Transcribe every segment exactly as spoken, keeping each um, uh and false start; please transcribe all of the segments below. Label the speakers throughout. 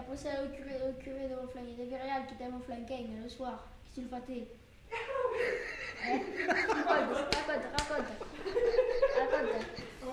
Speaker 1: après ça, le curé, le curé de mon flanc, il y avait Réal qui était à mon flanquin le soir, qui sulfatait. Hein? Raconte, raconte, raconte. Raconte.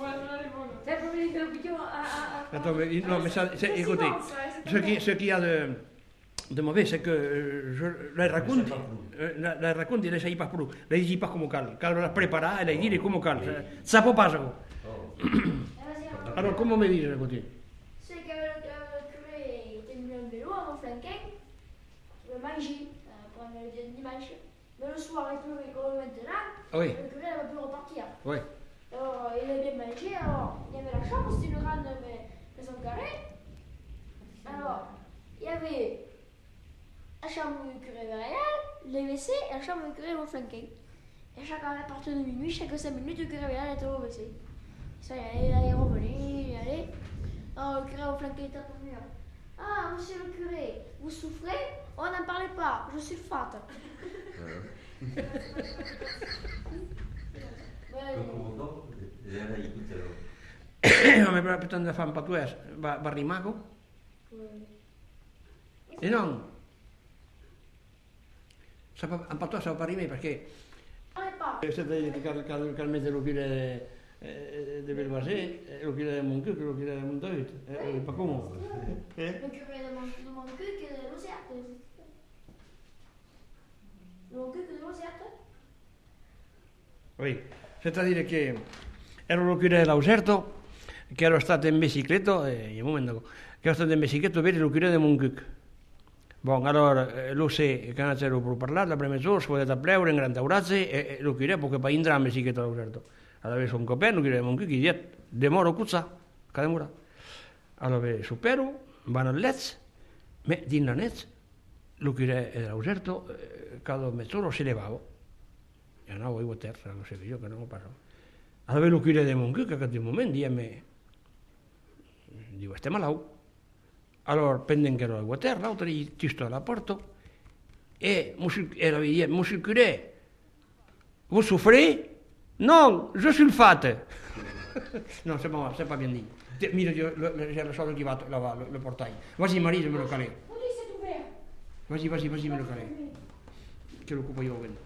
Speaker 2: Attends, mais, non, mais ça, c'est, écoutez, ce qui, ce qu'il y a de, de mauvais, c'est que euh, je la raconte, euh, la, la raconte, il essaye pas pour nous, la dit pas comme cal, cal la prépara, elle a dit comme cal, ça peut pas ça. Alors, comment me dit, écoutez?
Speaker 1: C'est que le curé était venu en vélo à mon flanquin, il veut manger, prendre le dimanche. Mais le soir, il pleuvait comme maintenant,
Speaker 2: oui.
Speaker 1: Le curé n'avait pu repartir.
Speaker 2: Oui.
Speaker 1: Alors, il avait bien mangé, alors, il y avait la chambre, c'était une grande maison carrée. Alors, il y avait la chambre du curé Réal, les W C et la chambre du curé mon flanquin. Et chaque à partir de minuit, chaque cinq minutes, le curé Réal était au W C. Ça, il allait, il allait revenir, il allait. Alors, le curé mon flanquin était revenu. Ah, monsieur le curé, vous souffrez? On n'en parlait pas, je suis fat.
Speaker 2: Ma pretende fare un patuès, va, va rimago? E non? Un patuès va per rimare perché se te che mette lo chiede de Belvasé, lo chiede de Moncuc, lo chiede de Montoit, e pa come?
Speaker 1: Le curé de Moncuc e de Losiate. Le Moncuc e de Losiate?
Speaker 2: Oui, c'est-à-dire che ero lo chiede dell'Auserto, che ero stato in bicicletta, e un momento, che ero stato in bicicletta per lo chiede de Moncuc. Bon, allora, lo sé che non c'ero per parlare, la prima mezz'ora, si poteva pleure in grande aurazze, e lo chiede perché poi entrare in bicicletta dell'Auserto. Allora, sono un coperno, lo chiede de Moncuc, e dice, demoro cuzza, che demora. Allora, supero, vanno a letto, ma din la net, lo chiede dell'Auserto, cada mezz'ora si levavo. E andavo io a terra, non so io che non lo parlo. Allora, lo chiede de Moncuc, che di un momento, dice, dico, stai malato. Allora prenden che ero a terra, l'altro gli sto alla porta e era via, monsieur le curé, vous souffrez? Non, je suis le fat. Non, c'est pas, c'est pas bien dit. Mira, j'ai le sol qui va là-bas, le, le portail. Vas-y, Marie, je me le calais. Vas-y, vas-y, vas-y, me le calais. Que lo ocupo yo, bueno.